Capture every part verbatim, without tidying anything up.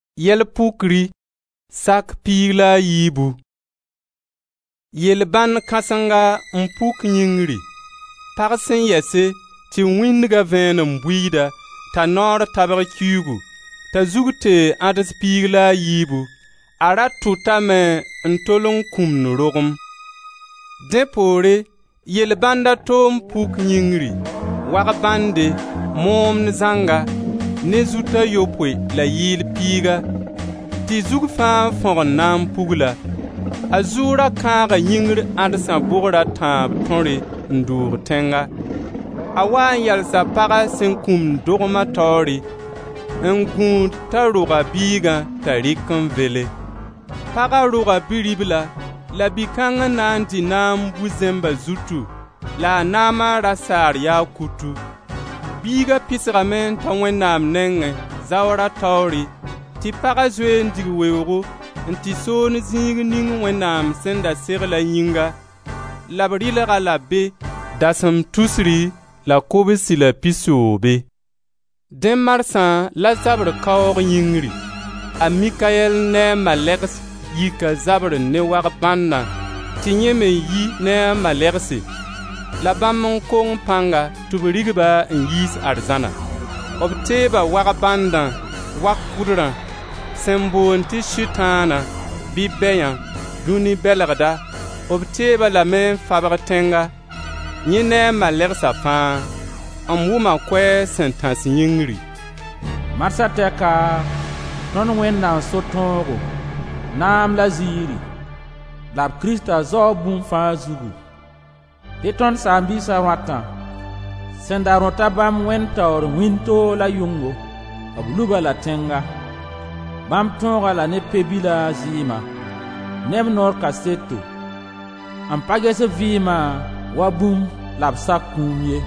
Yel pukri sak piigla yiibu. Yel ban kasanga mpuk nyingri. Pagsin yese ti windiga vẽenem buida t'a noor tabg kiugu t'a zugte ãds piigla yiibu. A ra tʋtame n tol n kũmn rogem. Dẽ poore yel bãnda tom puk nyingri, wag bãnde, moomd zãnga, ne zuta yopoe la yɩɩl piiga, tɩ zug fãa fõg n na n pugla. A zuurã kãaga yĩngr ãdsã bogra tãab tõre n doog tẽnga. A waa n yalsa paga sẽn kũmd dogmã taoore, n gũud t'a roga biigã t'a rɩk n vele. Paga roga bi-ribla, la bi-kãng n na n dɩ naam bu-zẽmba zutu, la a naamã ra saar yaa kutu. Biiga pɩsgame t'a Wẽnnaam nengẽ zaoorã taoore, tɩ paga zoe n dig weoogo n tɩ soon zĩig ning Wẽnnaam sẽn da segla yĩnga, la b rɩlga la be dasem tusri la kobsi la pisoobe. Dẽ marsã la zabr kaoog yĩngri. A Mikayɛl ne a Malegs yika zabr ne wag bãndã tɩ yẽ me yi ne a Malegse. La bãmb n kong pãnga tɩ b rigba n yiis arzãna. B teeba wag bãndã wak kudrã sẽn boond tɩ Sɩtãanã bɩ bɛyã dũni bɛlgda. B teeba lame n fabg tẽnga, yẽ ne a Malegsa fãa, n wʋma koɛɛ sẽn tãs yĩngri. Marsã tɛka tõnd Wẽnnaam so-tõogo, naam la ziiri, la b Kiristã zao bũmb fãa zugu. Tɩ tõnd saam-biisã rõatã, sẽn da rõta bãmb wẽnd taoor wĩntoog la yʋngo, b luba la tẽnga. Bãmb tõoga la ne pe-bilã zɩɩma, neb noor kaseto, n pa ges vɩɩmã wa bũmb la b sak kũum ye.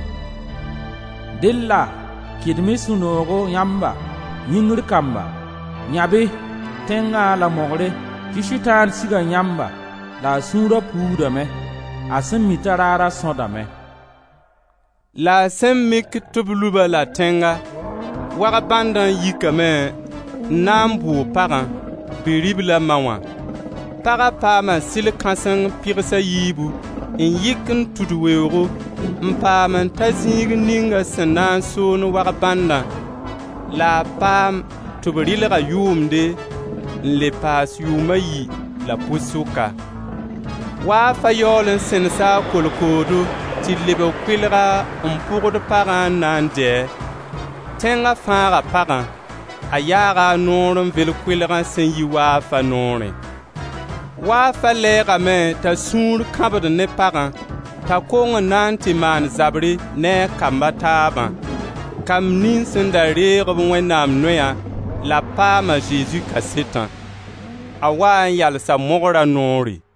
Della kɩdmi sũ-noogo yãmba, yĩngr kamba, yãbe, tẽngã la mogre, tɩ Sɩtãan siga yãmba, la a sũurã puudame, a sẽn mi t'a raarã sõdame. La a sẽn mik tɩ b luba la tẽnga, wag bãndã yikame n na n boog pagã, bi-ribla ma wã. Pagã paama sɩl-kãseng pɩgsa yiibu, n yik n tud weoogo, n paam n ta zĩig ninga sẽn na n soon wag bãndã, la a paam tɩ b rɩlga yʋʋmde n le paas yʋʋmã yi la pʋ-sʋka. Waa fa yaool n sẽnsa a kolkoodo tɩ leb kʋɩlga n pʋgd pagã n na n dɛ. Tẽngã fãaga pagã, a yaaga a noor n vel kʋɩlgã sẽn yi waa fa noorẽ. Waa fa lɛɛgame t'a sũur kãbd ne pagã, t'a kong n na n tɩ maan zabre ne a kamba taabã. Kamb nin sẽn da reeg-b Wẽnnaam noyã la paama Zeezi kasetã. A waa n yalsa mogrã noore.